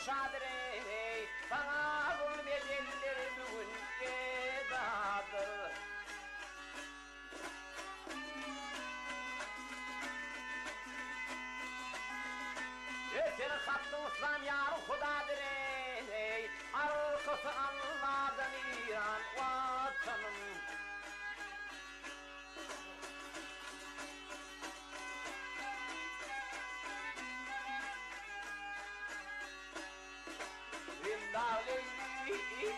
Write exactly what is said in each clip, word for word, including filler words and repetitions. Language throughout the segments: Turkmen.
yaşadır ey, bana bu bedelleri bugün edadır. Senin hattın İslam yarı Hudadır ey, arkası Allah'dan İran vatanım. Vinda leyli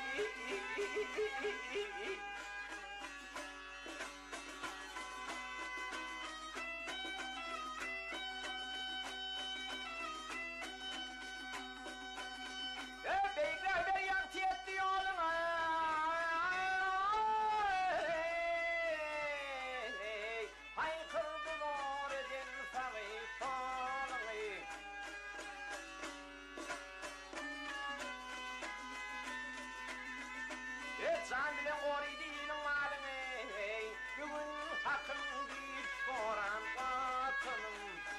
Can bile oridinin malın ey, bugün hakkın deyip soran vatanım.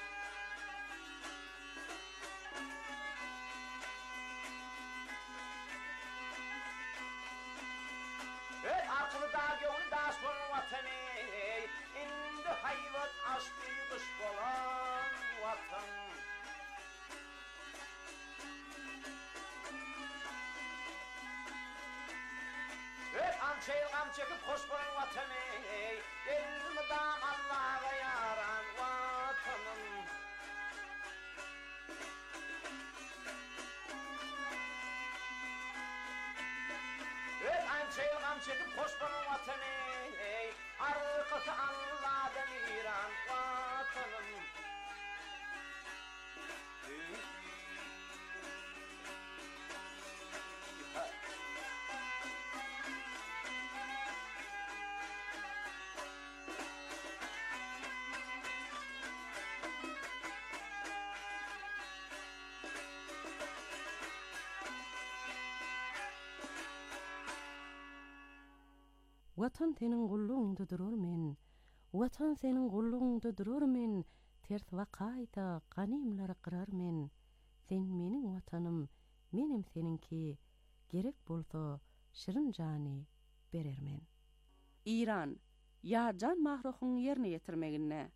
Evet, aklı da gönlü da son vatan ey, indi hayvat açtı dış olan vatan. Evet, amçayı gam çekip hoş bulun vatanı ey, elmidam Allah'a yaran vatanım. Evet, amçayı gam çekip hoş bulun vatanı ey, arkası Allah'dan İran vatanım. Vatan senin kulluğunda durur men, vatan senin kulluğunda durur men, ters vakayta ganimleri kırar men. Sen menin vatanım, menim seninki, gerek bolsa şirin cani berer men. İran, ya can mahruhun yerine getirmegine.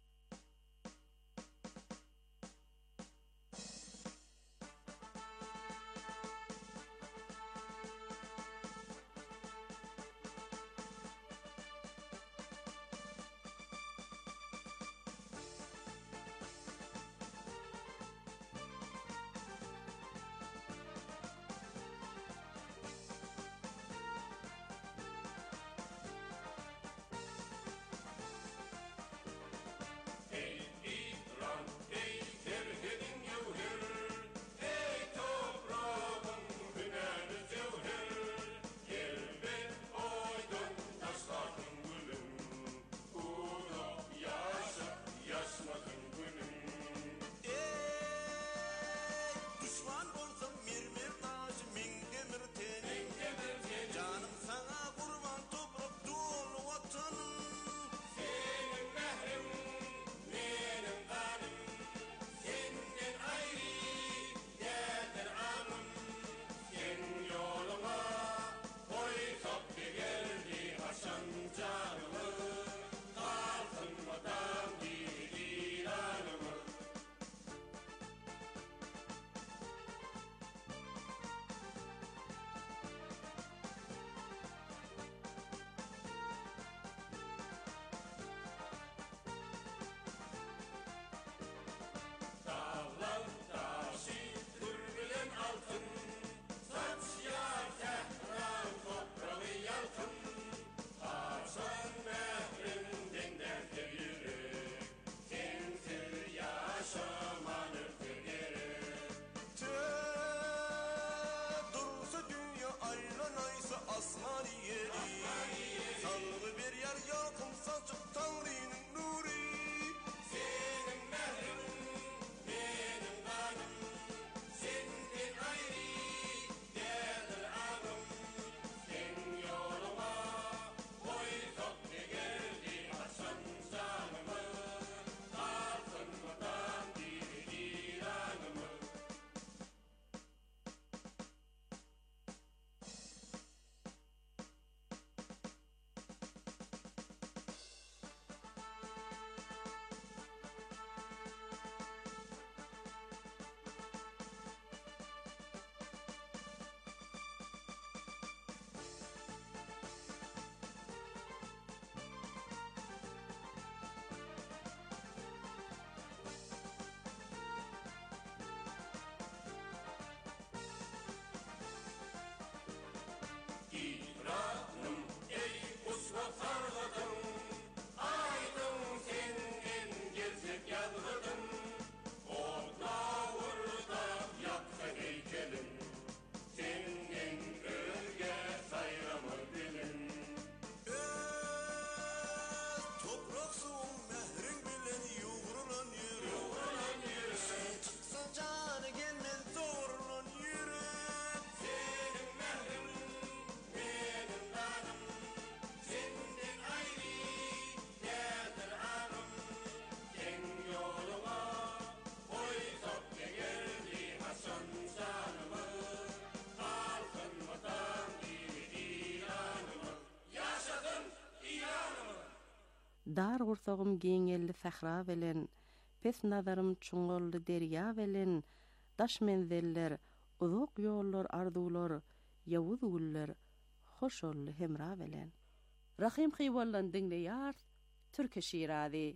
dar gursagym geňelli sahra bilen, pes nazarym çuňgully derýa bilen, daş menzeller, uzak ýollar, arzular, ýawuz güller, hoşolly hemra bilen. Rahim Hybollan dinleýär, türkü şiiradi.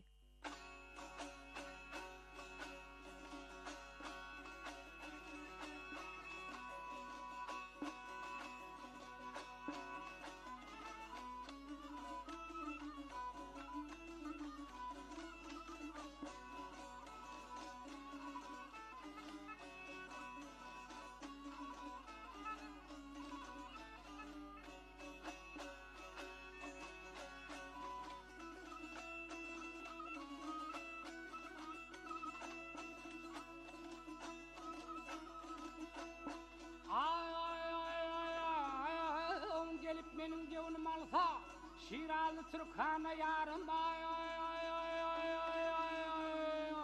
Gelip benim gönlüm alsa Şiralı Türkana yarım ay ay ay ay ay ay ay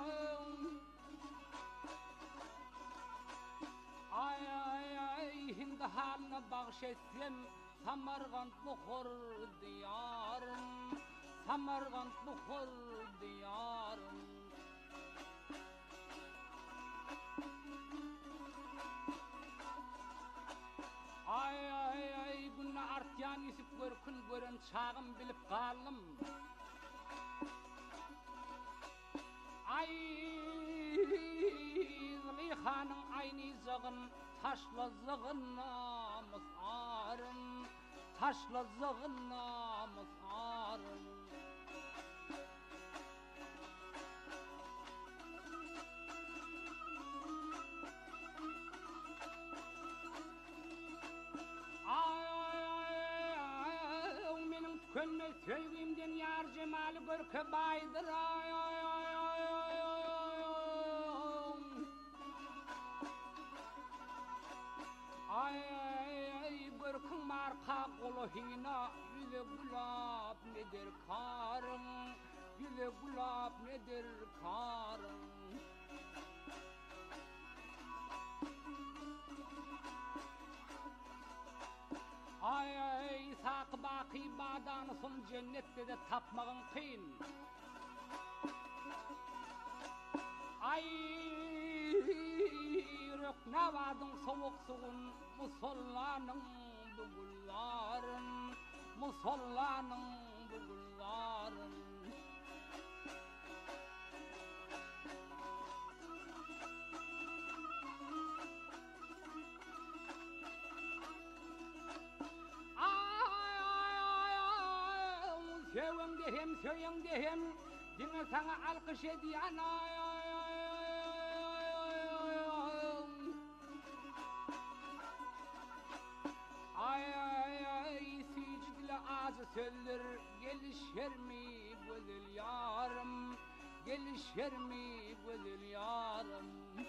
ay ay ay hindi haline bağışetsem Samarkand buhur diyarım Samarkand buhur diyarım Ay ay ay günne artyan isip görkün gören çağım bilip kalım Ay Züleyhanın ayni zığın taşla zığın namus arın Taşla zığın namus arın Könne sevgimden yar cemali görke baydır ay ay ay ay ay ay ay ay görkün marka kolu hina yüze gulap nedir karın yüze gulap nedir karın Ay ay sak baki badanısın cennette de tapmağın kıyın Ay röknavadın soğuk suğun musallanın bugulların Musallanın bugulların Sevim de hem, söyüm de hem, dine sana alkış ediyen ay ay ay ay ay sicikle ağzı söller, gelişer mi güzel yarım, gelişer mi güzel yarım.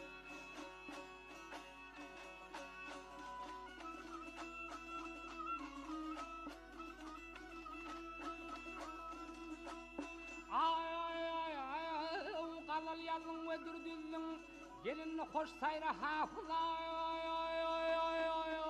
Yalın ve dürdüllün gelinli hoş sayra hafız ay ay ay ay ay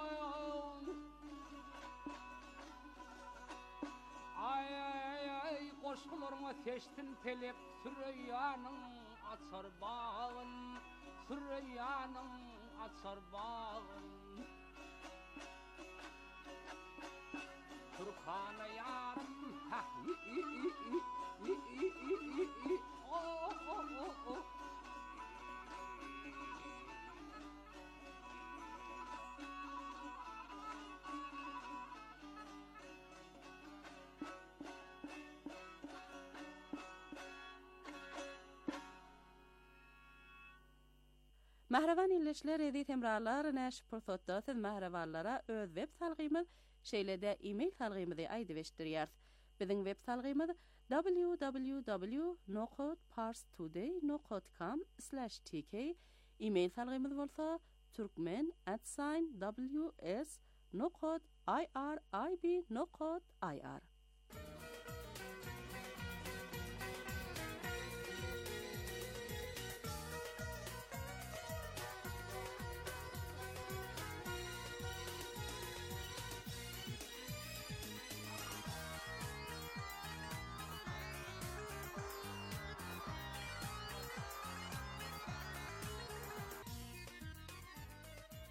ay ay ay koşkularına seçtin pelek Süreyyanın açar bağın Süreyyanın açar bağın Türkana yarım ha i i i i i i i oh oh oh oh Mahravan illeşler edi temrarlar näş pursatda siz mahravanlara öz web salgymyz şeýlede e-mail salgymyzy aýdyp eşdirýär. Biziň web salgymyz w w w nokta parstoday nokta com slash t k e-mail salgymyz bolsa turkmen at w s nokta i r i b nokta i r.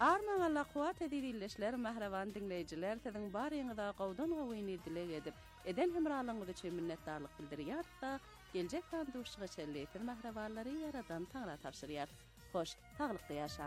Arman Allah kuat edilişler mahravan dinleyiciler sizin barýyňyzda gowdan gowýny dilek edip eden hemralygyňyza üçin minnetdarlyk bildirýär da geljek banduşyga çelleýär mahrawanlary yaradan taňra tapşyrýar. Hoş, taglykda ýaşaň.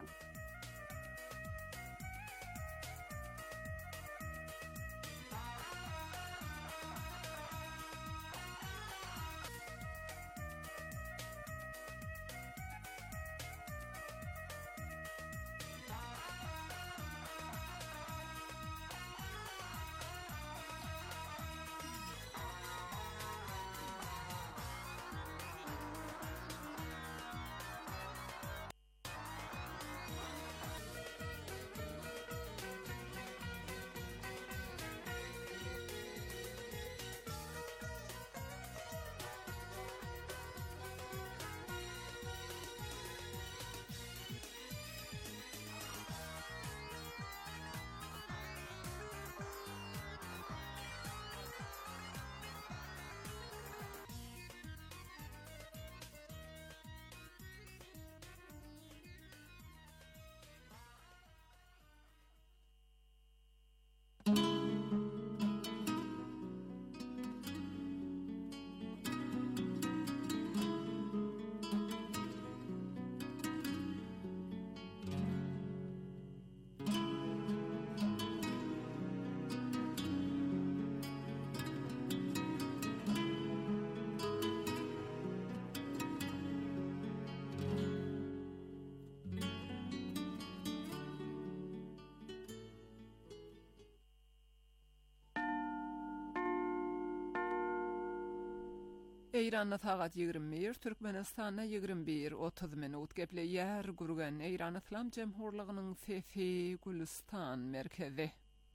Eýranda sagat ýigirme bir, Türkmenistanda ýigirme bir otuz minut gepleýär gurgan Eýran Islam Jemhurlygynyň Sesi Gülistan merkezi.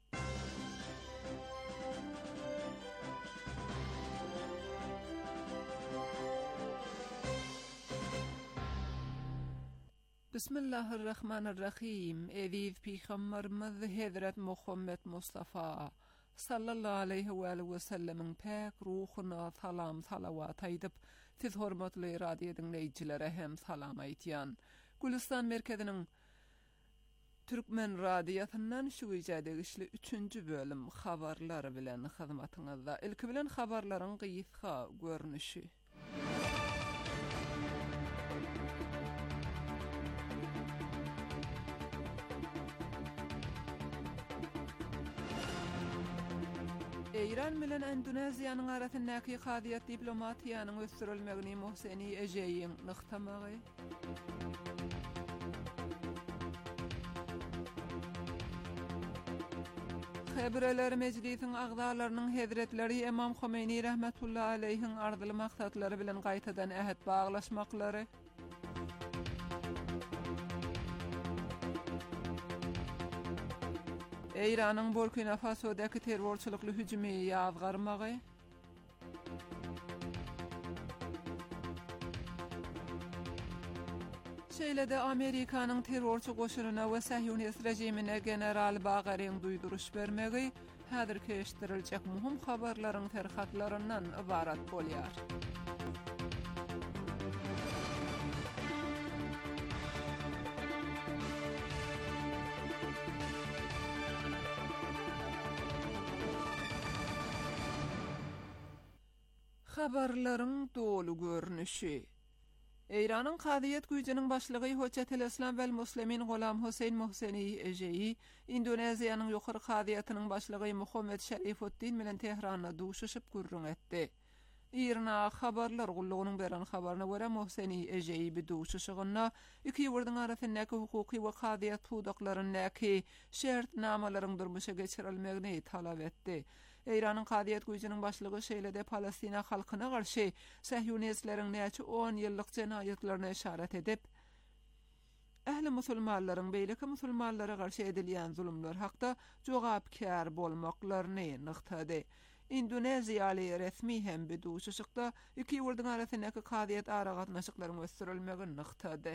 Bismillahirrahmanirrahim. Eziz Peygamberimiz Hazret Muhammed Mustafa sallallahu aleyhi ve sellem'in pek ruhuna salam salavat aýdyp, siz hormatly radio dinleýijilere hem salam aýtýan. Gülistan merkeziniň Türkmen radiosundan şu ýerde işli üçüncü bölüm habarlar bilen hyzmatyňyzda. Ilki bilen habarlaryň gysga görnüşi. Eýran bilen Endoneziýanyň arasyndaky hadyýat diplomatiýanyň ösdürilmegini Mohseni Ejeýiň nykdamagy. Hebreler Meclisiň agdalarynyň Hazretleri Imam Khomeini rahmetullahi aleyhiň ardyly maksatlary bilen gaýtadan ähd baglaşmaklary. Eýranyň Burkina Faso'daky terrorçylykly hüjümi ýazgarmagy. Şeýlede Amerikanyň terrorçy goşunyna we Sahyonist rejimine general Baгаryň duýduruş bermegi häzirki eşitdirilýek muhim habarlaryň terhatlaryndan ibarat bolýar. Habarlaryň dolu görnüşi. Eýranyň Kadyýet güýjiniň başlygy Hoçatel Islam we Muslimin Golam Huseyn Mohseni Ejeýi, Indoneziýanyň ýokary Kadyýatynyň başlygy Muhammed Şerifuddin bilen Tehranda duşuşyp gürrüň etdi. Irna habarlar gullugynyň beren habaryna görä Mohseni Ejeýi bi duşuşygyna iki ýurdyň arasyndaky hukuky we Kadyýat tudaklaryny näki şertnamalaryň durmuşa geçirilmegini talap etdi. Eýranyň Kadyýat güýjiniň başlygy şeýlede Palestina halkyna garşy Sahyonistlerin näçe on ýyllyk jenaýetlerine işaret edip, ähli musulmanlaryň beýleki musulmanlara garşy edilýän zulümler hakda jogapkär bolmaklaryny nykdady. Indoneziýaly resmi hem bi duşuşykda iki ýurdyň arasyndaky Kadyýat ara gatnaşyklaryň ösdürilmegini nykdady.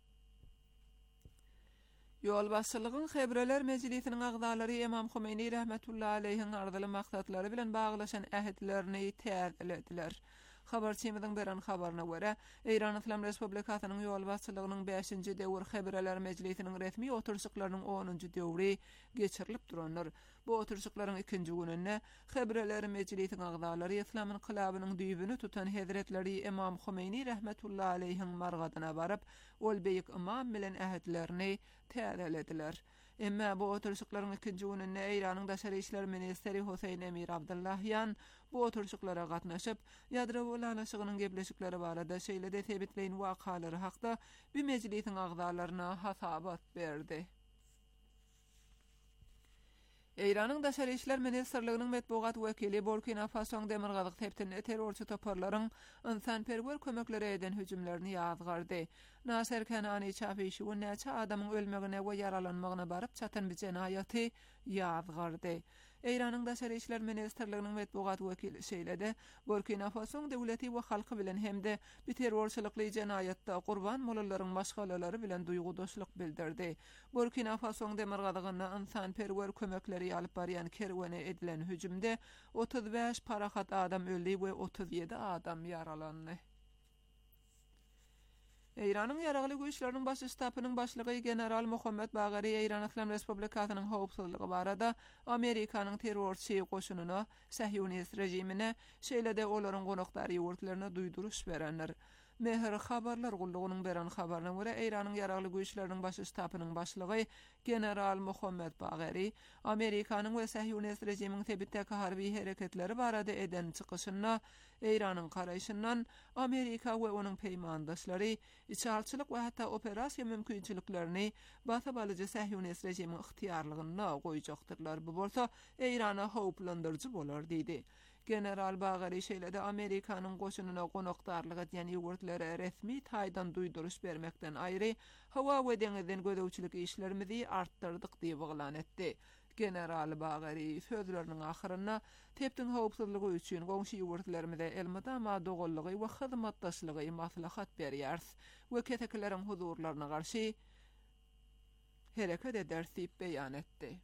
Yol başçylygyň Hebreler Meclisiniň agdalary Imam Khomeini rahmetullahi aleyhiň ardyly maksatlary bilen baglaşan ähitlerini täzlediler. Habarçymyzyň beren habaryna görä, Eýran Islam Respublikasynyň ýol başçylygynyň beşinji döwür Hebireler Mejlisiniň resmi oturşyklarynyň onunji döwri geçirilip duranlar. Bu oturşyklaryň ikinji gününde Hebireler Mejlisiň agdalary İslam inqilabynyň düýbüni tutan Hazretleri Imam Humeini rahmetullahi aleyhiň margadyna baryp, ol beýik imam bilen ähitlerini täzelediler. Emma bu oturşyklaryň ikinji gününde Eýranyň daşary işler ministeri Huseyn Emir Abdullahyan bu oturşyklara gatnaşyp, ýadro bolanşygynyň gepleşikleri barada şeýle-de sebitleýin wakalary hakda bir mejlisiň agdalaryna hasabat berdi. Eýranyň daşary işler ministerliginiň medpugat wekili Burkina Fasoň demirgazyk tepdini terrorçy toparlaryň insanperwer kömekleri eden hüjümlerini ýazgardy. Nasser Kanani çapyşy bu näçe adamyň ölmegine we yaralanmagyna baryp çatan bir jenayaty ýazgardy. Eýranyň daşary işler ministerliginiň medpugat wekili şeýle-de Burkina Fasoň döwleti we halky bilen hemde bir terrorçylykly jenayatda gurban bolalaryň başgalalary bilen duýgudaşlyk bildirdi. Burkina Fasoň demirgazygyna insanperwer kömekleri alyp barýan kerwene edilen hüjümde otuz beş parahat adam öldi we otuz ýedi adam yaralandy. Eýranyň ýaragly güýçleriniň baş ştabynyň başlygy general Muhammed Bagary Eýran Islam Respublikasynyň howpsuzlygy barada Amerikanyň terrorçy goşunyna Sahyonist rejimine şeýle-de olaryň gonaklary ýurtlaryna duýduruş berenler. Mehr habarlar gullugynyň beren habaryna görä Eýranyň ýaragly güýçleriniň baş ştabynyň başlygy general Muhammed Bagary Amerikanyň we Sahyonist rejiminiň tebitdäki harby hereketleri barada eden çykyşyna Eýranyň garaýşyndan Amerika we onuň peýmandaşlary içalçylyk we hatda operasiýa mümkinçiliklerini basa balyjy Sahyonist rejimiň ixtiýarlygyna goýjaktyrlar. Bu bolsa Eýrana howplandyrjy bolar diýdi. General Bagary şeýle-de Amerikanyň goşunyna gonakdarlyk edýän ýurtlary resmi taýdan duýduruş bermekden aýry hawa we deňizden gödäwçilik işlerimizi artdyrdyk diýip oglan etdi. General Bagary sözleriniň ahyryna tepdiň howpsuzlygy üçin goňşy ýurtlarymy elmydama dogullygy we hyzmatdaşlygy maslahat berýärs we ketekleriň huzurlaryna garşy hereket eder diýip beýan etdi.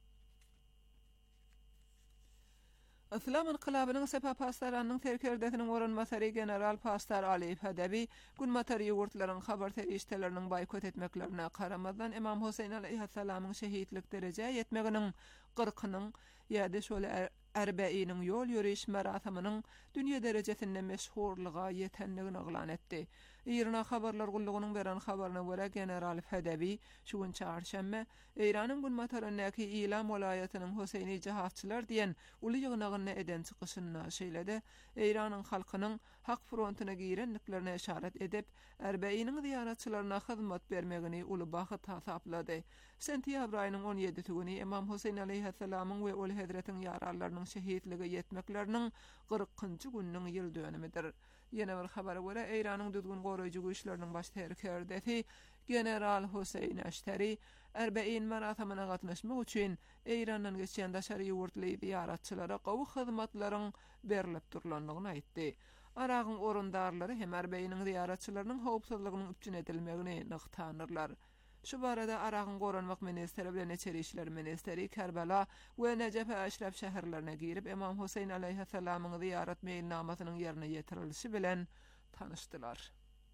Islam inqilabynyň sebäp pastaranyň terkerdetiniň oranmasary general pastar Ali Hadebi gün matary ýurtlaryň habar terişdeleriniň boykot etmeklerine karamazdan Imam Huseyn aleyhissalamyň şehitlik derejä ýetmeginiň gyrkynyň ýa-da şol Erbeýiniň ýol ýürüş maratamynyň dünýä derejesinde meşhurlyga ýetenligini oglan etdi. Eýrana habarlar gullugynyň beren habaryna görä general Hadebi şu gün çarşamba Eýranyň gün matarynyňky ilam welaýatynyň Huseyni jihatçylar diýen uly ýygnagyny eden çykyşyna şeýle-de Eýranyň halkynyň hak frontyna girenliklerine işaret edip Erbeýiniň ziyaratçylaryna hyzmat bermegini uly bahat hasaplady. Sentýabr aýynyň on ýedisi güni Imam Huseyn aleyhissalamyň we ol Hazretiň ýarallarynyň şehitlige ýetmekleriniň qırkynjy gününiň ýyl dönümidir. Ýene bir habara görä Eýranyň düzgün goraýjy güýçleriniň baş terkerdeti general Huseyn Aştari Erbeýin maratamyna gatnaşmak üçin Eýrandan geçýän daşary ýurtly ziyaratçylara gowy hyzmatlaryň berilip durlanlygyny aýtdy. Aragyň orundarlary hem Erbeýiniň ziyaratçylarynyň howpsuzlygynyň üçin edilmegini nyktanyrlar. Şu barada Aragyň goranmak ministeri bilen içeri işler ministeri Kerbala we Necef Aşraf şäherlerine girip Imam Huseyn aleyhissalamyň ziyarat meýilnamasynyň ýerine ýetirilişi bilen tanışdylar.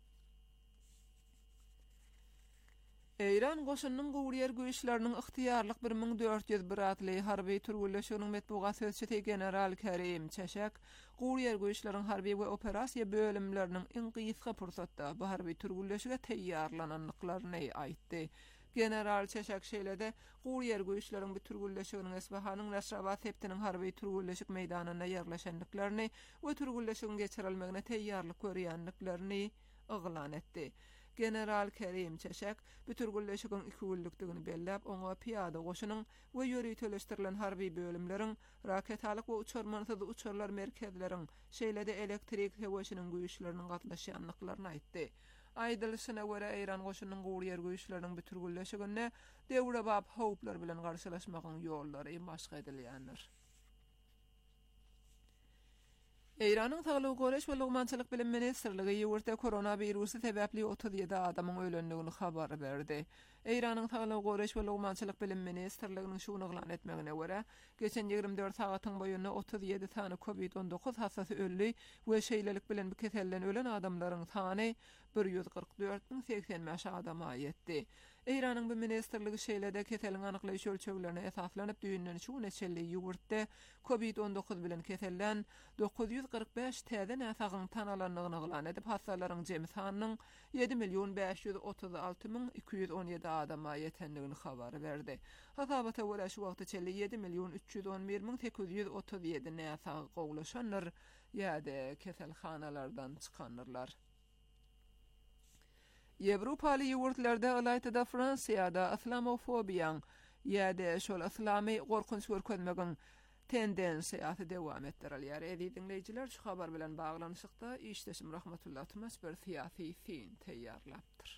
Eýran goşunynyň gowrýar güýçleriniň ixtiýarlyk bir ming dört ýüz bir atly harby türgülleşiginiň medpugat sözçisi general Kerim Çeşek gowrýar güýçleriň harby we operasiýa bölümleriniň iň gysga pursatda bu harby türgülleşige teýýarlananlyklaryny aýtdy. General Çeşek şeýle-de gowrýar güýçleriň bir türgülleşiginiň Esbahanyň Nasrabat tepdiniň harby türgülleşik meýdanyna ýerleşenliklerini we türgülleşigiň geçirilmegine teýýarlyk görýänliklerini oglan etdi. General Kerim Çeşek bütürgülleşigiň iki güllükdigini belläp oňa piýada goşunyň we ýöri töleşdirilen harby bölümleriň raketalyk we uçurmansyz uçurlar merkezleriň şeýle-de elektrik heweşiniň güýçleriniň gatnaşýanlyklaryny aýtdy. Aýdylyşyna görä Eýran goşunynyň gowrýar güýçleriniň bütürgülleşigine döwre bap howplar bilen garşylaşmagyň ýollary maşg edilýändir. Eýranyň Saglyk Goreş we Lugmançylyk bilim ministerligi ýurtda koronavirusy sebäpli otuz ýedi adamyň ölendigini habar berdi. Eýranyň Sagalyk Goraş we Lugmançylyk bilim ministrliginiň şuny glan etmegine görä, geçen ýygrimi dört sagatyň boýunda otuz ýedi sany COVID on dokuz hasasy ölli we şeýlelik bilen bu keselden ölen adamlaryň sany bir ýüz kırk dört bin seksen beş adama ýetdi. Eýranyň bu ministrligi şeýlede keseliň anyklaýyş ölçeglerine esaslanyp düýünden şu neçeli ýurtda COVID on dokuz bilen keselen dokuz ýüz kırk beş täze näsagyň tan alanlygyny glan edip hassalaryň jemi sanynyň yedi milyon beş yüz otuz alty min iki yüz on ýedi adama ýetendigini habar berdi. Hasabata görä şu wagtda çelli yedi milyon üç yüz on bir min sekiz yüz otuz ýedi näsag gowlaşanlar ýa-da keselhanalardan çykanlar. Ýewropaly ýurtlarda Alaytyda Fransiýada islamofobiýaň ýa-da şol islamy gorkunç görkezmegiň tendensiýasy dowam etdirilýär. Edi dinleýijiler, şu habar bilen baglanyşykda işdeşim Rahmatullah Tumas bir syýasy film teýýarlapdyr.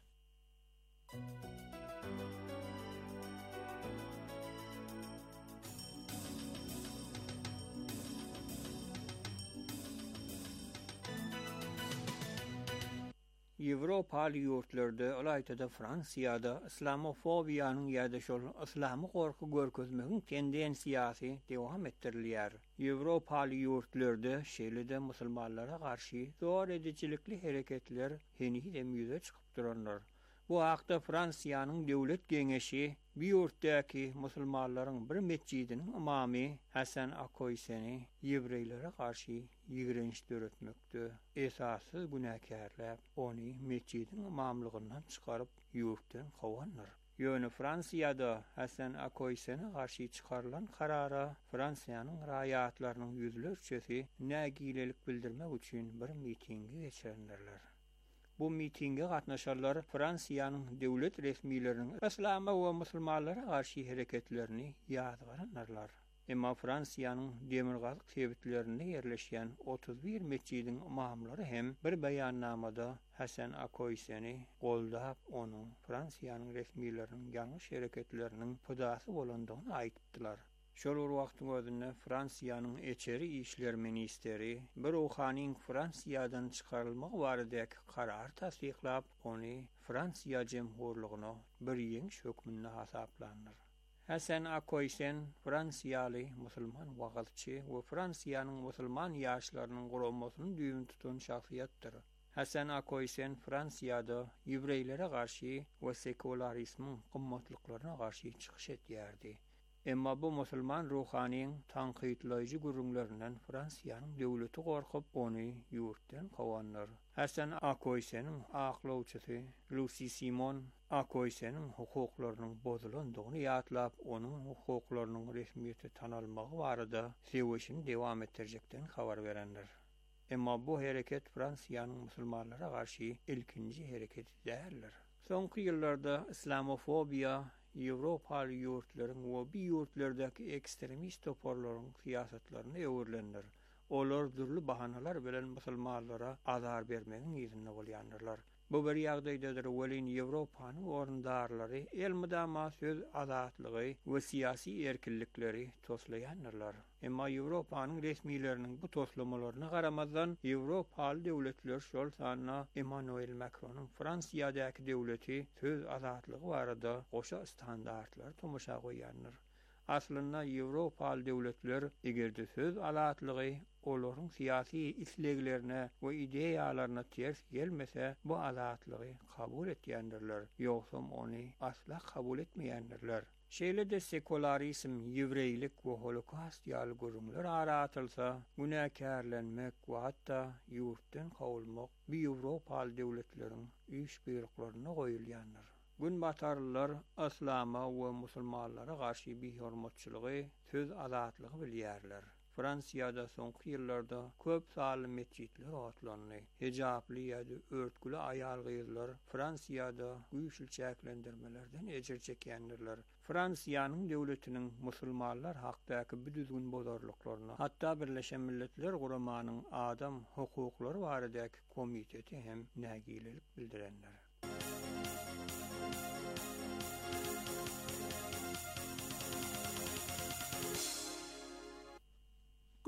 Ýewropaly ýurtlarda, Alaytyda Fransiýada islamofobiýanyň ýa-da şol islamy gorky görkezmegiň tendensiýasy dowam etdirilýär. Ýewropaly ýurtlarda şeýle-de musulmanlara garşy zor edijilikli hereketler henüzem ýüze çykyp duranlar. Bu haqda Fransiýanyň döwlet geňeşi bir ýurtdaky musulmanlaryň bir mescidiniň imamy Hasan Akoyseny ýewreýlere garşy ýigrenç döretmekde. Esasy günäkärläp, ony mescidiniň imamlygyndan çykaryp ýurtdan gowanlar. Ýöne Fransiýada Hasan Akoyseny garşy çykarylan karara Fransiýanyň raýatlarynyň ýüzlerçesi nägilelik bildirmek üçin bir mitingi geçirenlerler. Bu mitinge gatnaşanlar Fransiýanyň döwlet resmiýetleriniň islama we musulmanlara garşy hereketlerini ýazgyrarlar. Emma Fransiýanyň demirgaz sebitlerinde ýerleşýän otuz bir mescidiň imamlary hem bir beýannamada Hasan Akoyseny goldap onuň Fransiýanyň resmiýetleriniň ýalňyş hereketleriniň pudasy bolandygyny aýtdylar. Şol wagtyň özünde Fransiýanyň Eçeri işler ministeri bir ruhanyň Fransiýadan çykarylmagy baradaky karar tasdiklap, ony Fransiýa jemhurlygyna bir ýeňiş hökmünde hasaplandyr. Hasan Akoysen Fransiýaly musulman wagtçy we Fransiýanyň musulman ýaşlarynyň gurulmasyny düýün tutan şahsiýetdir. Hasan Akoysen Fransiýada ýewreýlere garşy we sekularizmiň gymmatlyklaryna garşy çykyş etýärdi. Emma bu musulman ruhanyň tanqidlaýjy gurulmalaryndan Fransiýanyň döwleti gorkup ony ýurtdan gowanlar. Hasan Akoyseniň aklawçysy Lucy Simon Akoyseniň hukuklarynyň bozulandygyny ýatlap, onuň hukuklarynyň resmiýeti tanalmagy barada sewişini dowam etdirjekdigini habar berenler. Emma bu hereket Fransiýanyň musulmanlara garşy ilkinji hereket däldir. Soňky ýyllarda islamofobiýa Ýewropaly ýurtlaryň we bir ýurtlardaky ekstremist toparlaryň syýasatlaryny öwürlenler. Olar dürli bahanalar bilen musulmanlara azar bermegiň ýerine bolýanlar. Bu bir ýagdaýdadyr welin Ýewropanyň orundarlary elmydama söz azatlygy we syýasy erkinlikleri toslaýanlar. Emma Ýewropanyň resmiýetleriniň bu toslamalaryna garamazdan Ýewropaly döwletler şol sanyna Emmanuel Macronyň Fransiýadaky döwleti söz azatlygy barada goşa standartlar tomoşa goýanlar. Aslynda Ýewropaly döwletler egerde söz azatlygy olaryň syýasy isleglerine we ideýalaryna ters gelmese, bu azatlygy kabul etýändirler, ýogsa ony asla kabul etmeýändirler. Şeýle-de sekularizm, ýewreýlik we holokaust ýaly gurumlar aratylsa, günäkärlenmek we hatda ýurtdan gowulmak bir Ýewropaly döwletleriň üç buyruklaryna goýulýandyr. Gün batarlylar islama we musulmanlara garşy bir hormatçylygy, söz azatlygy bilýärler. Fransiýada soňky ýyllarda köp sally mescidler atlandy. Hejaply ýa-da örtgüli aýal gyzlar Fransiýada güýçli çäklendirmelerden ejir çekýändirler. Fransiýanyň döwletiniň musulmanlar hakdaky büdüzgün bozarlyklaryna, hatda Birleşen Milletler Guramanyň adam hukuklary baradaky komiteti hem nägilelik bildirenler.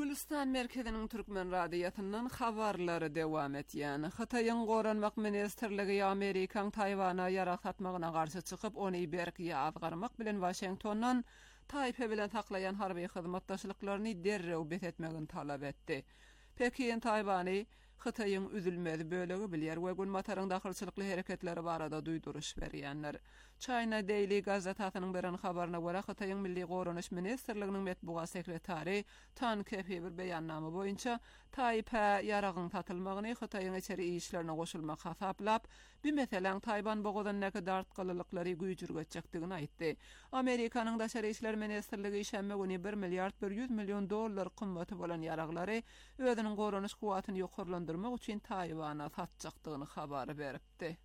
Gülistan merkezinin Türkmen radiyatından habarları dewam etýän. Hataýyň Goranmak ministerligi Amerikan Taýwana ýarak satmagyna garşy çykyp, ony berk ýazgarmak bilen Washingtondan Taýpe bilen taklayan harby hyzmatdaşlyklaryny derrew betetmegini talap etdi. Pekin Taýwany Hataýyň üzülmezi bölegi bilýär we gün mataryň dahylçylykly hereketleri barada duýduruş berýänler. China Daily gazetasynyň beren habaryna görä Hataýyň Milli Goranyş Ministerliginiň metbuat sekretary Tan Kefi bir beýannama boýunça Taýpe ýaragyň satylmagyny Hataýyň içeri işlerine goşulmak hasaplap, bir meselen Taýwan bogadan näke dartgyllyklary güýjürgetjekdigini aýtdy. Amerikanyň daşary işler ministerligi şäme güni bir milliard bir ýüz million dollar kymmaty bolan ýaraglary özüniň goranyş kuwatyny ýokarlandyrmak üçin Taýwana satjakdygyny habar beripdi.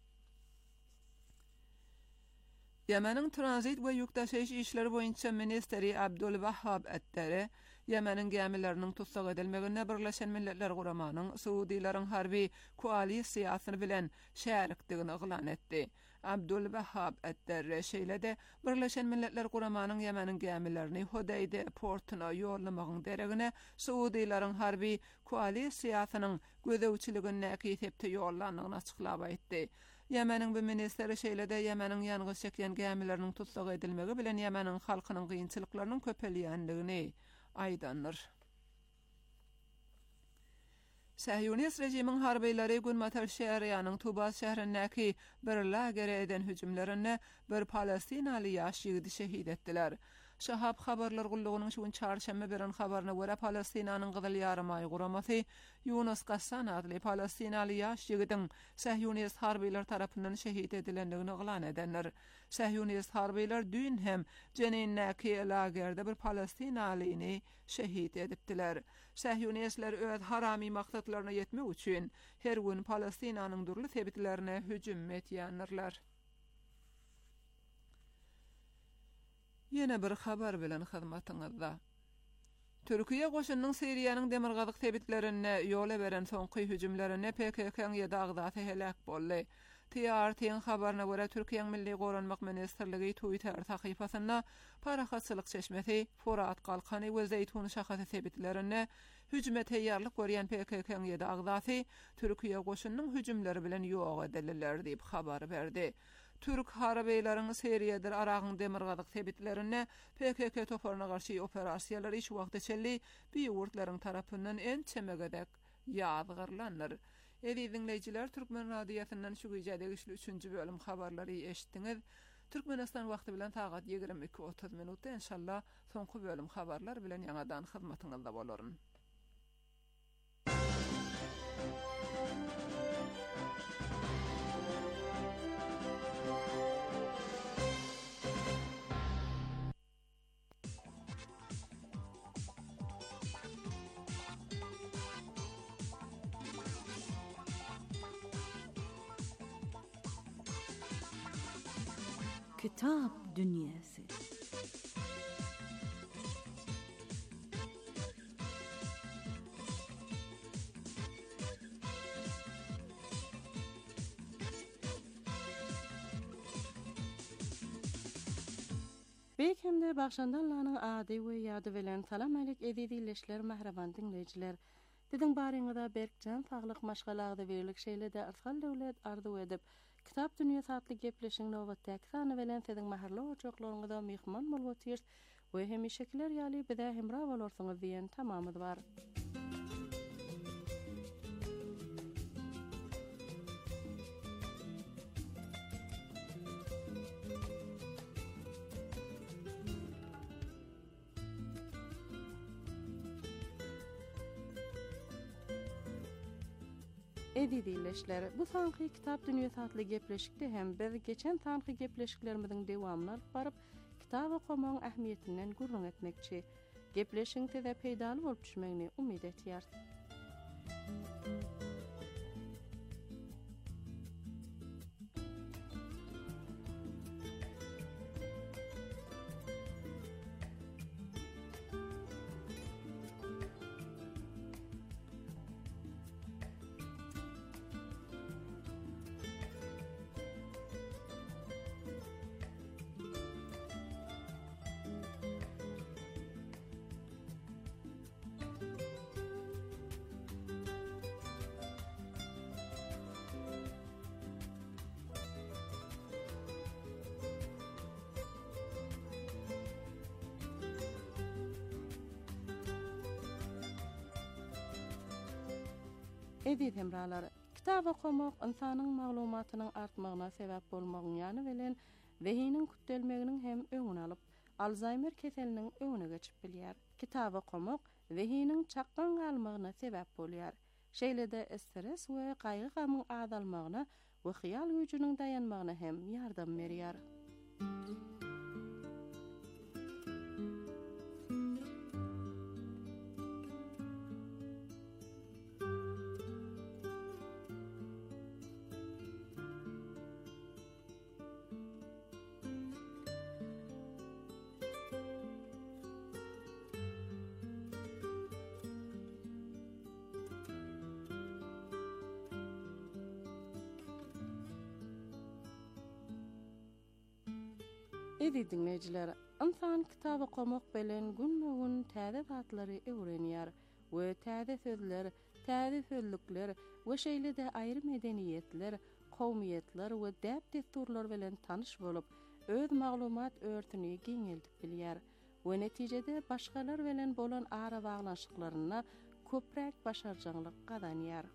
Yemenin transit we ýükdaşyş işleri boýunça ministeri Abdul Wahhab Attari Yemenin gemilerinin tutsak edilmegine Birleşen Milletler Guramanyň Saudiýlaryň harby koalisiýasyny bilen şärikdigini yglan etdi. Abdul Wahhab Attari şeýlede Birleşen Milletler Guramanyň Yemenin gemilerini Hodeyde portuna ýollamagyň deregine Saudiýlaryň harby koalisiýasynyň gözewçiligini näkitepde ýollanygyny açyklap aýtdy. Yemenin bir ministeri şeýlede Yemenin ýanygy çekýän gemileriniň tutsak edilmegi bilen Yemenin halkynyň gynçylyklarynyň köpelýändigini aýdandyr. Sahyonist rejimiň harbeýleri gün Matar şäheriniň Tubas şäherindäki bir lagere eden hüjümlerine bir Palestinaly ýaş ýigidi şehit etdiler. Şahap habarlar gullugynyň şu gün çarşamba beren habaryna görä Palestinanyň Gyzyl ýarymay guramasy Yunus Gassan adly Palestinaly ýaş ýigidiň Sahyonist harbeýler tarapyndan şehit edilendigini yglan edenler. Sahyonist harbeýler dün hem Jeninäki lagerde bir Palestinalyny şehit edipdiler. Sahyonistler öz haramy maksatlaryna ýetmek üçin her gün Palestinanyň durly sebitlerine hüjüm etýänler. Yine bir habar bilen hyzmatyňyzda. Türkiýe goşunynyň Siriýanyň demirgazyk sebitlerine ýola beren soňky hüjümlerine P K K-nyň ýedi agdaty helak boldy. T R T-ň habaryna görä Türkiýanyň Milli Goranmak Ministerligi Twitter sahypasynda parahatçylyk çeşmesi, Forat Kalkany we Zeytun şahasy sebitlerine hüjüme teýýarlyk görýän P K K-nyň ýedi agdaty Türkiýe goşunynyň hüjümleri bilen ýok edildiler diýip habar berdi. Türk harabeýleriň Siriýadyr aragyň demirgazyk sebitlerine P K K toparyna garşy operasiýalary şu wagtda çelli bir ýurtlaryň tarapyndan en çemegedek ýazgyrlanýar. Edi dinleýijiler, Türkmen radiýasyndan şu güýjede güçlü üçünji bölüm habarlary eşitdiňiz. Türkmenistan wagty bilen tagat ýigirmi iki otuz minutda inşallah soňky bölüm habarlar bilen ýanadan hyzmatyňyzda bolaryn. Kitap dünyası. Beýkemde Bagşandallanyň ady we ýady bilen salam alek edilýärler mahraban dinleýijiler. Diňiň baryňyzda Berkcan saglyk maşgalagda berilek şeýlede arsal döwlet arzu edip Kitap Dünyasy adly gepleşiň nowatdaky sany bilen siziň mahrly oçaklaryňyzda mehman bolýar we hemişekiler ýaly bize hemra bolarsyňyz diýen tamamyz bar. Edilýärler. Bu sanky Kitap Dünyasy adly gepleşikde hem biz geçen sanky gepleşiklerimiziň dewamyny alyp baryp kitap okumagyň ähmiýetinden gurrun etmekçi. Gepleşiň teze peýdaly bolup düşmegini umyt etýär. Edip hemralar, kitap okumak insanyň maglumatynyň artmagyna sebäp bolmagyny ýany bilen wehiniň kütdelmeginiň hem öňüni alyp, Alzheimer keseliniň öňüne geçip bilýär. Kitap okumak wehiniň çakkan galmagyna sebäp bolýar. Şeýle-de stres we gaýgy gamyň azalmagyna we hyýal güýjüniň dayanmagyna hem ýardam berýär. Edi dinleyijiler, insan kitap okumak bilen gün-gün täze zatlary öwrenýär we täze sözler, täze sözlükler we şeýle-de aýry medeniýetler, kowmiýetler we däp-desturlar bilen tanyş bolup, öz maglumat örtüni giňeltip bilýär we netijede başgalar bilen bolan ara baglanşyklaryna köpräk başarjanlyk gazanýar.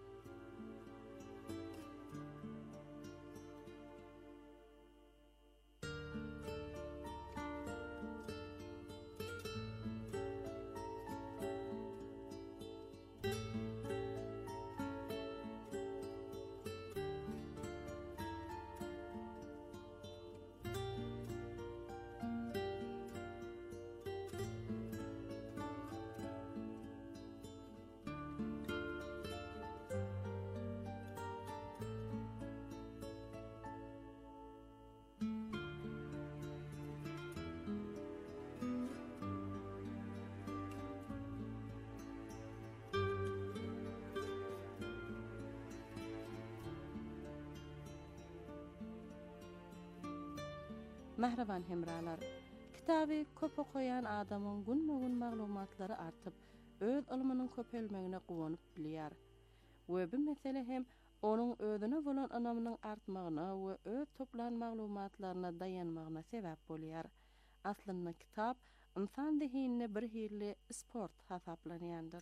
Mahraban hemralar, kitaby köp okuyan adamyň gün-gün maglumatlary artyp, öz ilminiň köpelmegine gowanyp bilýär. We bu mesele hem onuň özüne bolan anamynyň artmagyna we öz toplan maglumatlaryna dayanmagyna sebäp bolýar. Aslynda kitap insan zihnine bir hirli sport hasaplanýandyr.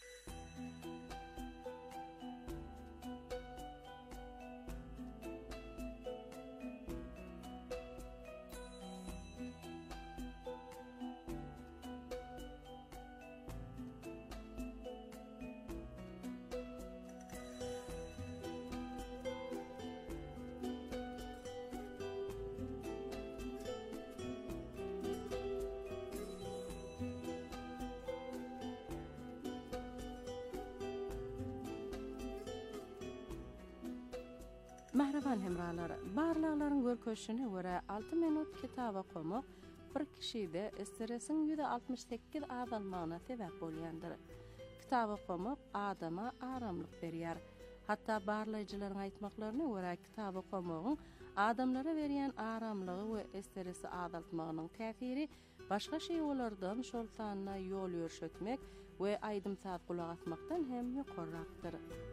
Mahraban hemralar, barlaklaryň görkeşine görä alty minut kitap okumak bir kişide stresiň ýüze altymyş sekiz azalmagyna sebäp bolýandyr. Kitap okumak adama aramlyk berýär. Hatda barlaýjylaryň aýtmaklaryna görä kitap okumagyň adamlara berýän aramlygy we stresi azaltmagynyň täsiri başga şeýlerden şol sanyna ýol ýörşetmek we aýdymsat gulak asmakdan hem ýokarrakdyr.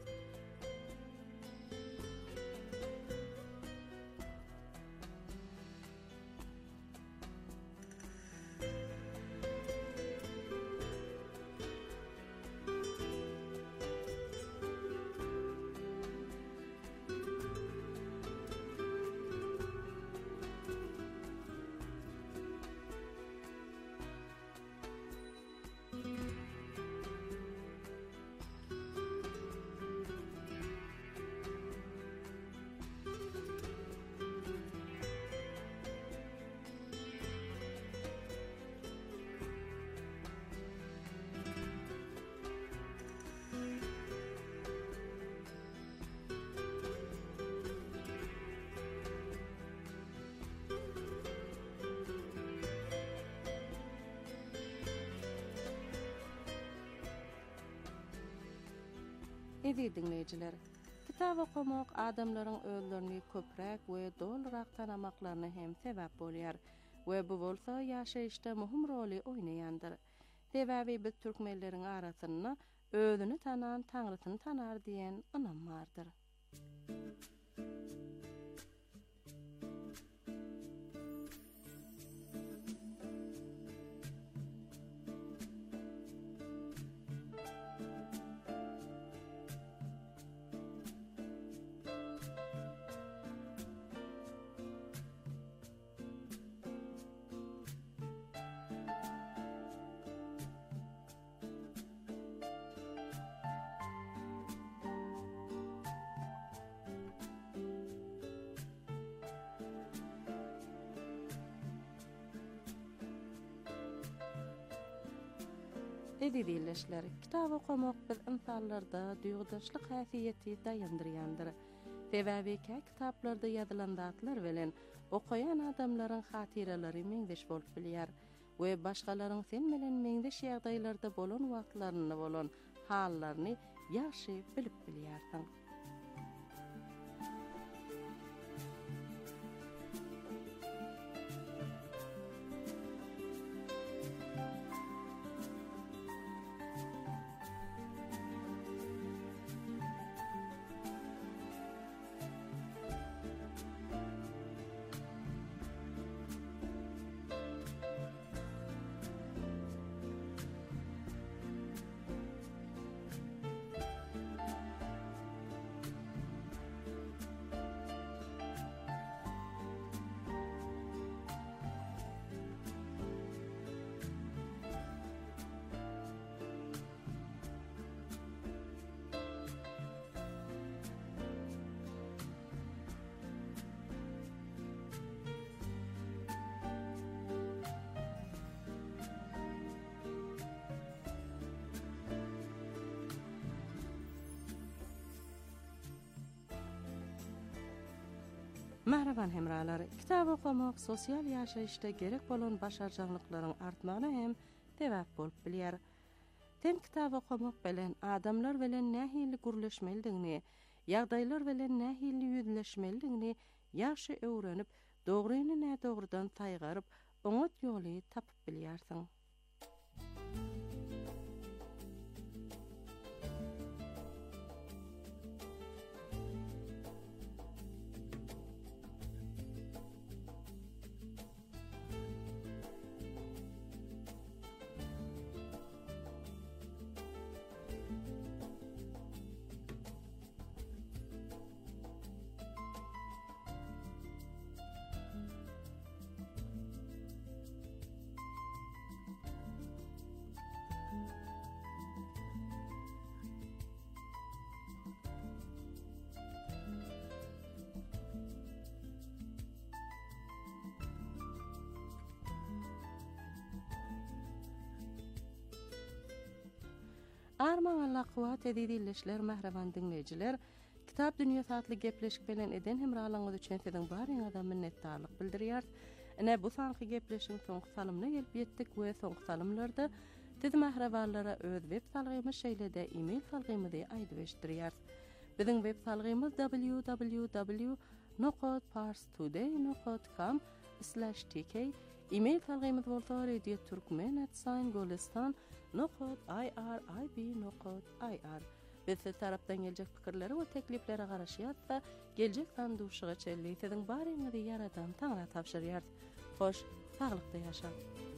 Edi dinleyijiler, kitap okumak adamlaryň özlerini köpräk we dolrak tanamaklaryna hem sebäp bolýar we bu bolsa ýaşaýyşda muhim roly oýnaýandyr. Sebäbi biz türkmenleriň arasynda özüni tanan Taňrysyny tanar diýen anam bardyr. Edidilleşler, kitap okumak biz insanlarda duýgudaşlyk häsiýeti daýandyrýandyr. Sebäbi kä kitaplarda ýazylan zatlar bilen okuyan adamlaryň hatyralary meňdeş bolup bilýär we başgalaryň sen bilen meňdeş ýagdaýlarda bolan wagtlaryny bolan hallaryny ýaşy bilip bilýärsiň. Merhaban hemralar, kitap okumak sosial ýaşaýyşda gerek bolan başarjanlyklaryň artmagyna hem sebäp bolup bilýär. Tem kitap okumak bilen adamlar bilen nähili gürleşmelidigini, ýagdaýlar bilen nähili ýüzleşmelidigini ýaşy öwrenip, dogryny nä dogrudan taýgaryp, oňat ýoly tapyp bilýärsiň. Arman Allah kuwat edidilleşler mahraban dinleyijiler, kitap dünýäsi atly gepleşik bilen eden hemralyňyz üçin siziň baryň adam minnetdarlyk bildirýär. Ene bu sanky gepleşiň soňky salymyna gelip ýetdik we soňky salymlarda siz mahrabanlara öz web salgymyz şeýlede e-mail salgymyzy aýdyp eşitdirýär. Biziň web salgymyz w w w nokta parstoday nokta com slash t k. E-mail salgymyz bolsa radio turkmen at golistan nokta i r i b nokta i r. Biz tarapdan geljek pikirleri we teklipleri garaşýatsa, geljek sanduşyga çelli siziň baryňyzy ýaradan taňra tapşyrýar. Hoş, saglykda ýaşa.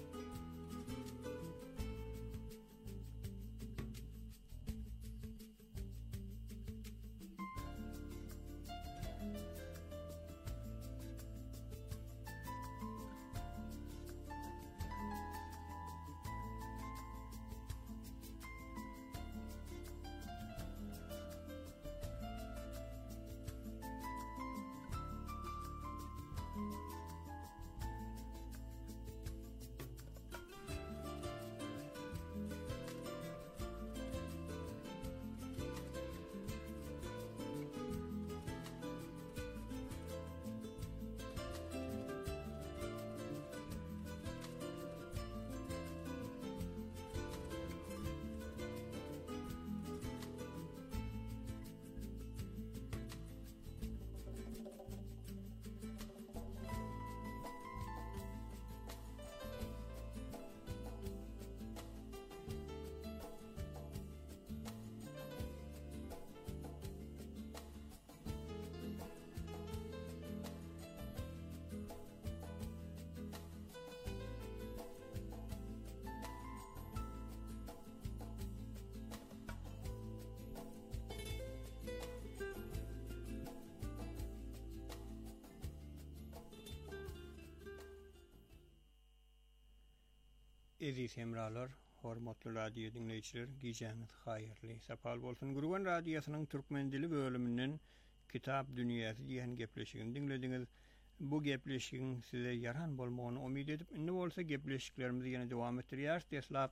Eziz hemralar, hormatly radio dinleyijiler, giýjäňiz haýyrly. Sapal bolsun. Gurgan radiosynyň türkmen dili bölümünden kitap dünýäsi diýen gepleşigini dinlediňiz. Bu gepleşigiň size ýaran bolmagyny umyt edip, indi bolsa gepleşiklerimizi ýene dowam etdirýäris. Deslap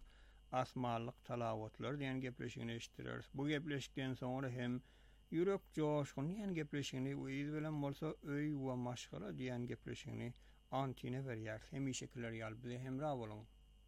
asmallyk talawatlar diýen gepleşigini eşitdireriz. Bu gepleşikden soňra hem ýürek joşgyny diýen gepleşigini öýüz bilen bolsa öý we maşgala diýen gepleşigini antine berýär. Hem şekiller ýaly bize hemra boluň.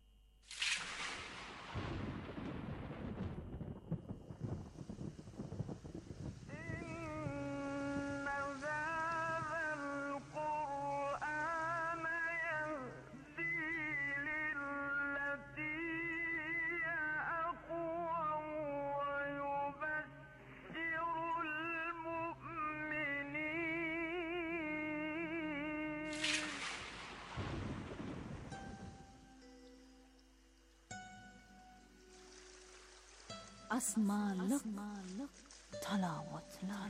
Asmanlyk talawatlar.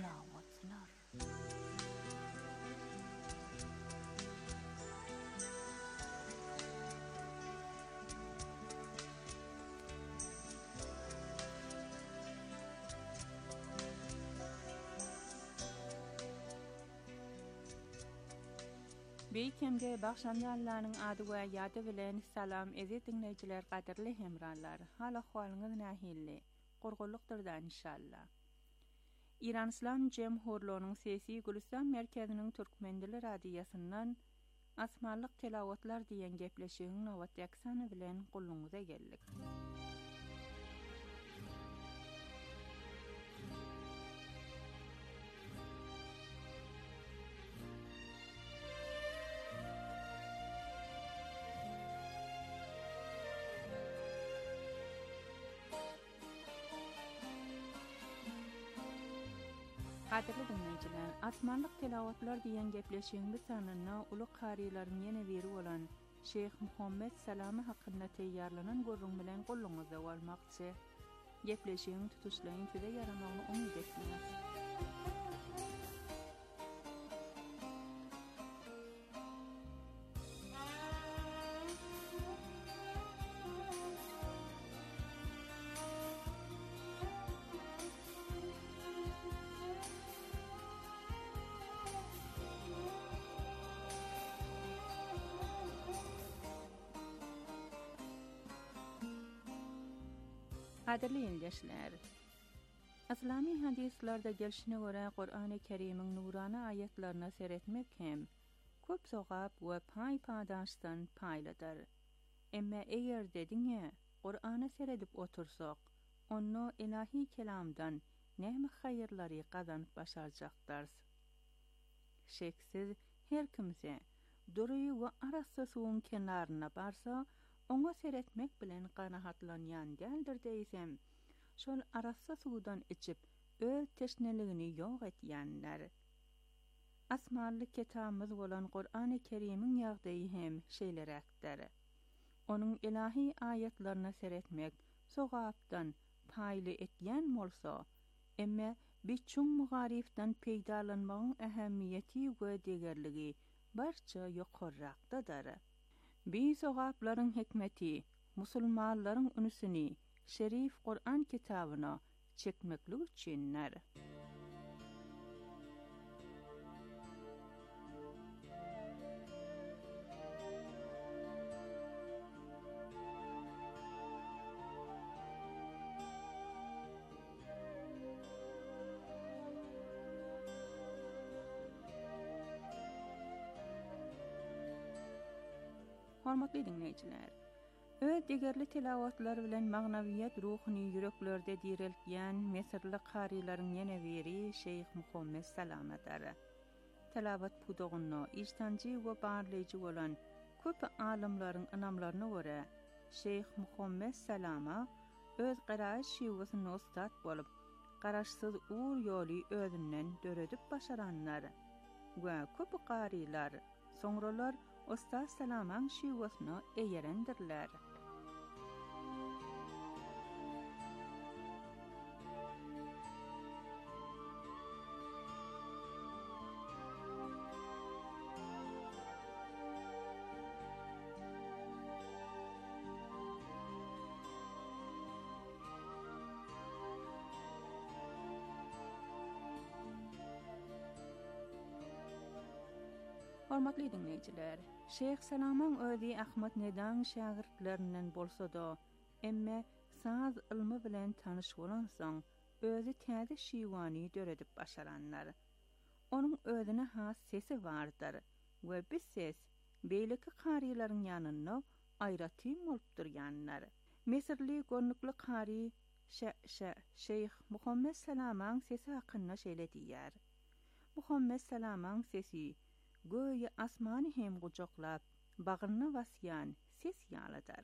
Beýkemge bagşanýarlaryň ady we ýady bilen salam ezi dinleýijiler, gaderli hemranlar. Hala hwalyňyz nähilli. Gorgulukdurdan inşallah. İran İslam Cemhurluğunun sesi Gülistan merkezinin Türkmendili radiýasyndan asmanlyk telawatlar diýen gepleşigiň nowat ýaksany bilen gulluňyza geldik. Gaderli dinleýijiler, asmanlyk telawatlar diýen gepleşigiň sanyna uly qariýlaryň ýene biri bolan Şeyh Muhammed Salamy hakynda teýýarlanan görüň bilen gulluňyza bolmakçy. Gepleşigiň tutuşlaryny size yaramagyny umyt etdiňiz. Gaderli dinleýijiler, Islami hadislarda gelşine görä Qur'an-ı Kerim'iň nurana ayetlerine seretmek hem köp sogap we pay padaşdan paýladyr. Emma eger dediňe Qur'ana seredip otursak, onu ilahi kelamdan näme haýyrlary gazanyp başarjakdyr. Şeksiz her kimse duruy we arasy suwun kenaryna barsa, oňa seretmek bilen ganahatlanýan däldir diýsem, şol arassa suwdan içip öz teşneligini ýok etýänler. Asmanlyk kitabymyz bolan Qur'an-ı Kerim'iň ýagdaýy hem şeýleräkdir. Onuň ilahi ayetlerine seretmek sogapdan paýly etýän bolsa, emma biçüň mugarifden peýdalanmagyň ähemmiýeti we degerligi barça ýokarrakdadyr. Bi sogaplaryň hikmeti, musulmanlaryňünüsini şerif Qur'an kitabyna çekmeklik üçinler. Hormatly dinleýijiler, öz degerli telawatlar bilen magnawiýat ruhyny ýüreklerde diriltýän Mesirli qariýlaryň ýene biri Şeyh Muhammed Salamadyr. Telawat pudugyny iştanjy we barlyjy bolan köp alimlaryň anamlaryna görä, Şeyh Muhammed Salama öz garaş şiwwasyny ustat bolup, garaşsyz uğur ýoly özünden döredip başaranlar we köp qariýlar soňralar Usta Salamaň şiwwasyny eýerendirler. Hormatly dinleýijiler, Şeyh Salamaň özi Ahmet Nedan şagirtlerinden bolsa da emme saz ilmi bilen tanış bolan soň özü täze şiwany döredip başaranlar. Onun özüne has sesi vardır we bu ses beýleki qariýlaryň ýanyna aýratym bolup durýanlar. Mesirli gonnukly qari Şe Şeyh Muhammed Salamaň sesi hakynda şeýle diýär. Muhammed Salamaň sesi göýe asmany hem gujoklap bagyny basýan ses ýalydyr.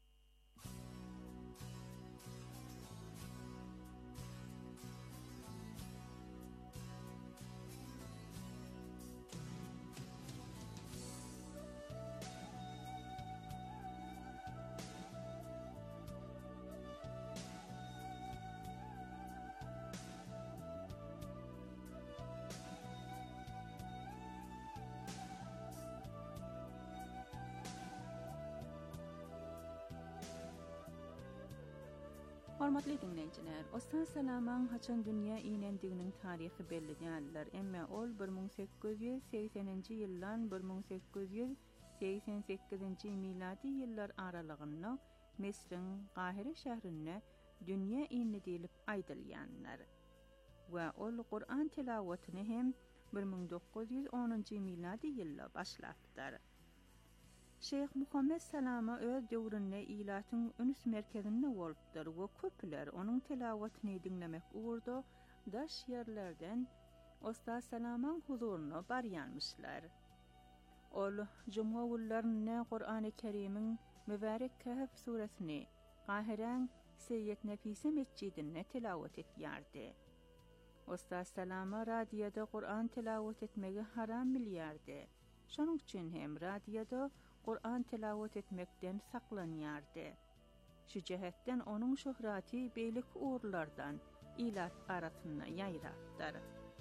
Hormatly dinleyijiler, Ostan Salamaň haçan dünýä iýnendiginiň taryhy belli däldir. Emme ol bir ming sekkiz ýüz seksenenji ýyldan bir ming sekkiz ýüz seksen sekizinji miladi ýyllar aralygynda Mesriň Qahire şäherinde dünýä iýni diýilip aýdylýanlar. We ol Qur'an tilawatyny hem bir ming dokuz ýüz onunji miladi ýylda başlapdyr. Şeyh Muhammed Salama öz döwründe ilatyň ünüs merkezinde bolupdyr we köpler onuň tilawatyny dinlemek uğurda daş ýerlerden Usta Salamaň huzuryna barýanmyşlar. Ol jumawullaryny Qur'an-ı Kerim'iň Mübarek Kahf suresini Qahireň Seyyid Nefise mescidinde tilawat etýärdi. Usta Salama radioda Qur'an tilawat etmegi haram bilýärdi. Şonuň üçin hem radioda Qur'an tilawat etmekden saklanýardy. Şu jehetden onuň şöhraty beýlik uğurlardan ilat arasynda ýaýratdyr.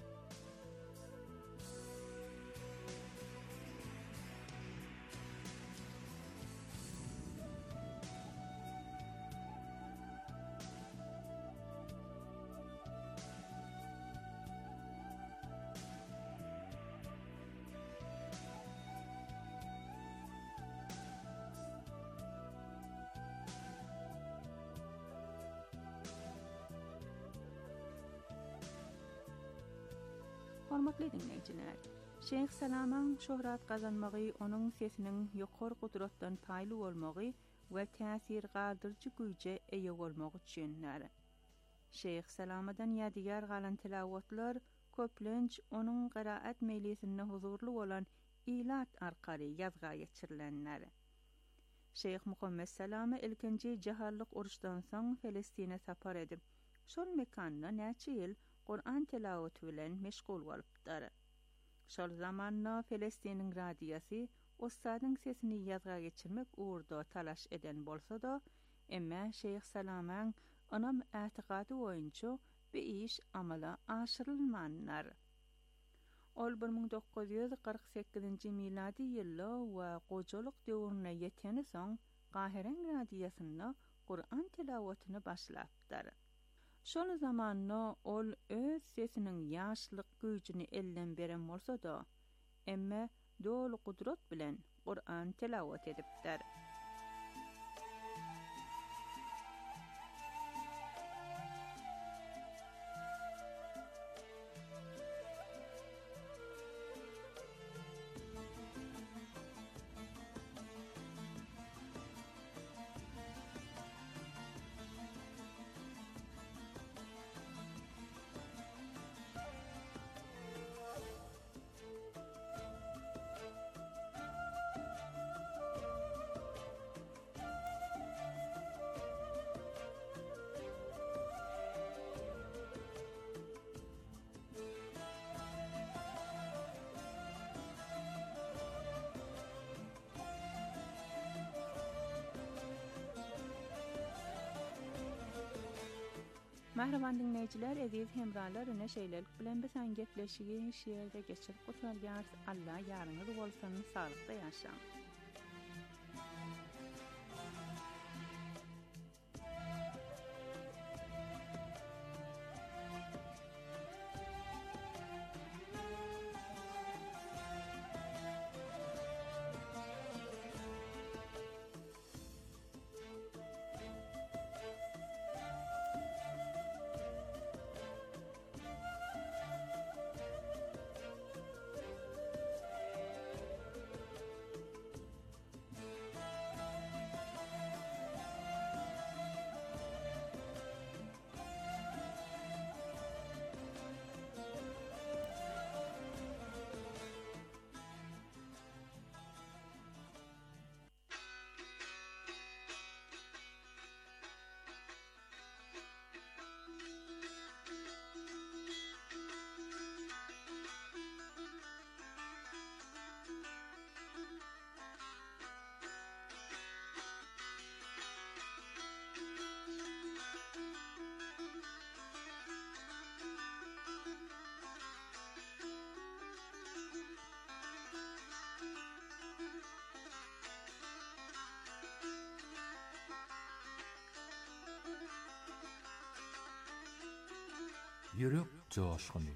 Hormatly dinleyijiler, Şeyh Salamaň şöhrat gazanmagy onuň sesiniň ýokary gudratdan paýly bolmagy we täsir galdyrjy güýje eýe bolmagy üçindir. Şeyh Salamadan ýadygar galan tilawatlar köplenç onuň qiraat mejlisinde huzurly bolan ilat arkaly ýazga geçirilenler. Şeyh Muhammed Salama ilkinji jaharlyk uruşdan soň Filistine sapar edip, şol mekanda näçe ýyl Qur'an tilawaty bilen meşgul bolupdyr. Şol zamanna Filistiniň radiýasy ustadyň sesini ýazga geçirmek uğurda talaş eden bolsa-da, emma Şeyh Salamaň onam ätiqady boýunça bu iş amala aşyrylmanlar. Ol bir ming dokuz ýüz qirq sekizinji miladi ýylda we gojalyk döwrüne ýeteni soň Qahireň radiýasynda Qur'an tilawatyny başlapdyr. Şol zamanna ol öz sesiniň ýaşlyk güýjüni elden beren bolsa-da, emma dol gudrat bilen Qur'an tilawat edipdir. Mahraman dinleyijiler, eziz hemralar öne şeýlelik bilen bilen gepleşigi şeýerde geçirip oturýar. Allah ýaryňyz bolsun, salykda ýaşaň. yürek coşkunu.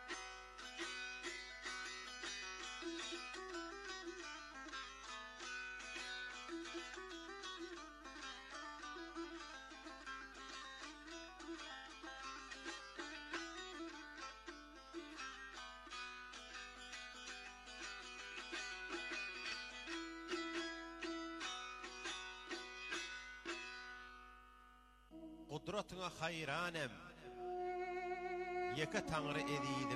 Kudratına hayranem, yeka tanrı ediydim.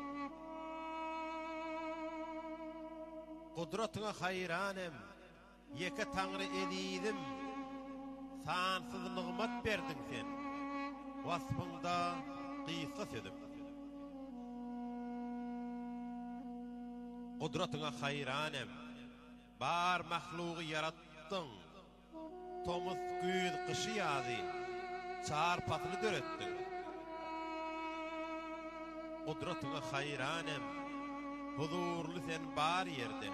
Kudratına hayranem, yeka tanrı ediydim. Sansız nığmat berdin sen, vasfında kıysa södüm. Kudratına hayranem, bar mahluğu yarattın. Tomuz güz kışı yazı, çarpatını dörettin. Kudratına hayranem, huzurlu sen bar yerde.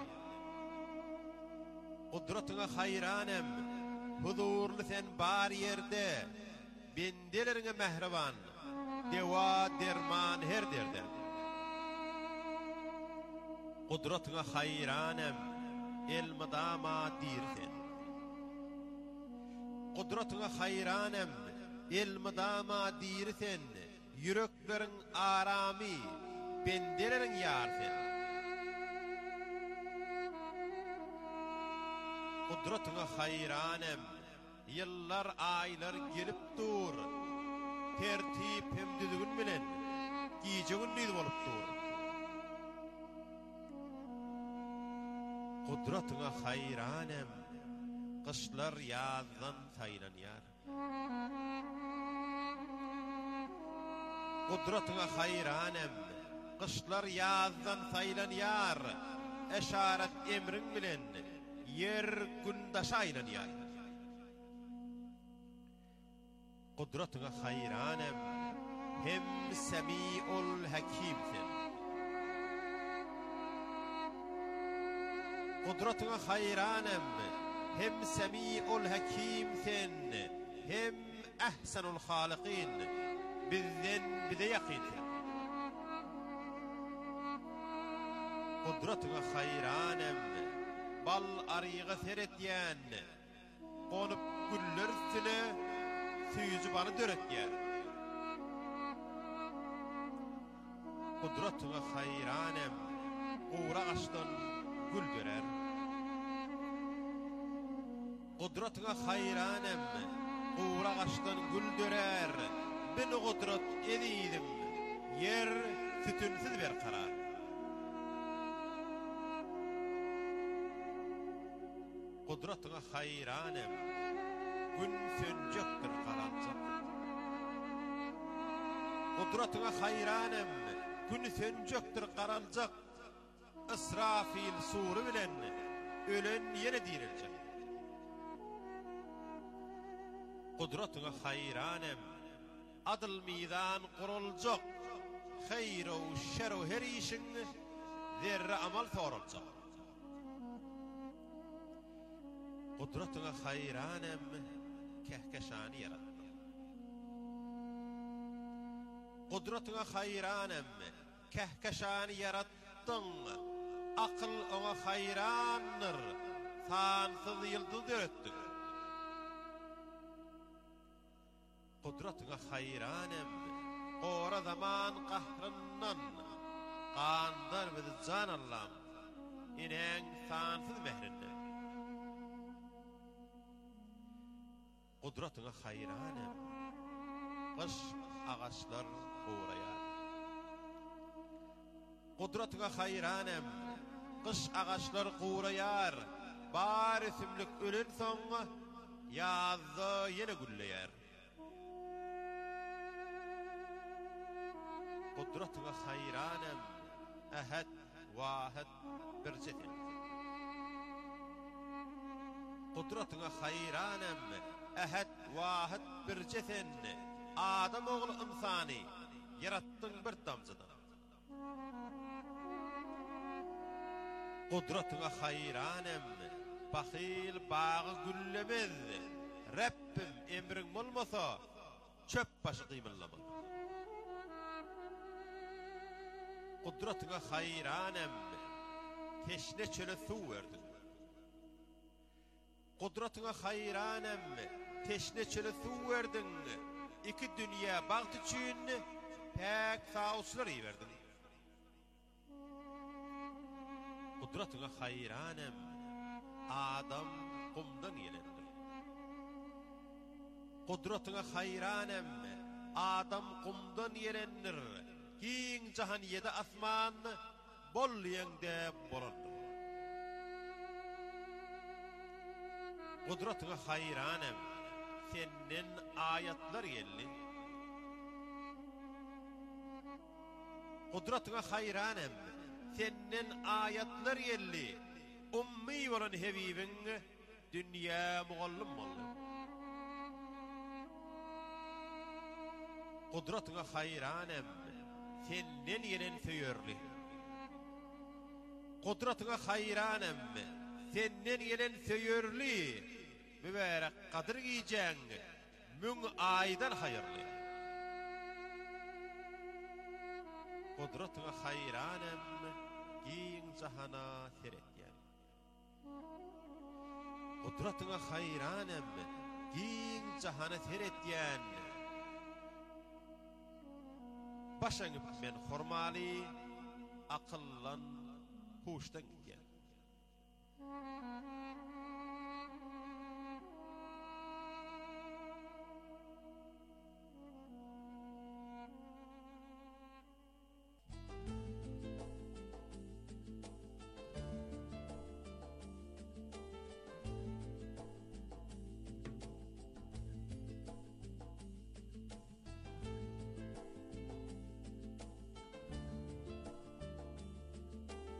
Kudratına hayranem, huzurlu sen bar yerde. Bendelerine mehriban, deva derman her derde. Kudratına hayranem, elmadama dirsen. Kudratına hayranem, elmadama dirsen. Yüreklerin arami, bendelerin yarsen. Kudratına hayranem, yıllar aylar gelip dur. Tertip hem düzgün bilen, giyeceğin neydi olup dur. Kudratına hayranem, kışlar yazdan saylan yar. Kudratına hayranem, kışlar yazdan saylan yar. Eşaret emrin bilen, yer gündaş aylan yar. Kudratına hayranem, hem semi'ul hakimsin. Kudratına hayranem, hem semi'ul hakimsin, hem ahsanul halikin, bizden bize yakinsin. Kudratına hayranem, bal arığı seretyen, konup güller üstüne süyücü balı döretyen. Kudratına hayranem, uğra açtan gül görer. Kudratına hayranem, uğra açtan gül dörer. Ben o kudrat ediydim, yer sütünsüz ver karar. Kudratına hayranem, gün sönecektir karanlık. Kudratına hayranem, gün sönecektir karanlık. İsrafil suru bilen, ölen yine dirilecek. Kudratına hayranem, adıl mizan kurulacak. Hayru şeru her işin zerre amal sorulacak. Kudratına hayranem, kehkeşani yarattı. Kudratına hayranem, kehkeşani yarattın. Akıl ona hayrandır, sansız yıldız dörettin. Kudratına hayranem, ora zaman kahrından, qandar bizi can Allah'ım, inen sansız mehrinden. Kudratına hayranem, kış ağaçlar uğrayar. Kudratına hayranem, kış ağaçlar uğrayar. Bar isimlik ölen sonra, yazda yine gülleyer. Kudratına hayranem, ehad, vahid, bir cetin. Kudratına hayranem, ehad, vahid, bir cetin. Adam oğlu insani, yarattın bir damcıdan. Kudratına hayranem, bakil bağı güllemez. Rabbim emrin olmasa, çöp başı kıymıllama. Kudratyňa hayranem, teşne çöle su verdin. Kudratyňa hayranem, teşne çöle su verdin. İki dünya baht üçün pek sauslar verdin. Kudratyňa hayranem, adam kumdan yelendir. Kudratyňa hayranem, adam kumdan yelendir. Giň jahan ýerde asman bolýaňda bolandyr. Kudratyňa hayranem, senden ayatlar geldi. Kudratyňa hayranem, senden ayatlar geldi. Ummi bolan hebibiň dünýä mugallim boldy. Kudratyňa hayranem, senden yenen söýerli. Kudratyňa hayranem, senden yenen söýerli. Mübarek kadir giýjäň, müň aýdan haýyrly. Kudratyňa hayranem, giň jahana seretýän. Kudratyňa hayranem, giň jahana seretýän. Başaňyp men hormaly, akyllan huşdan gidýän.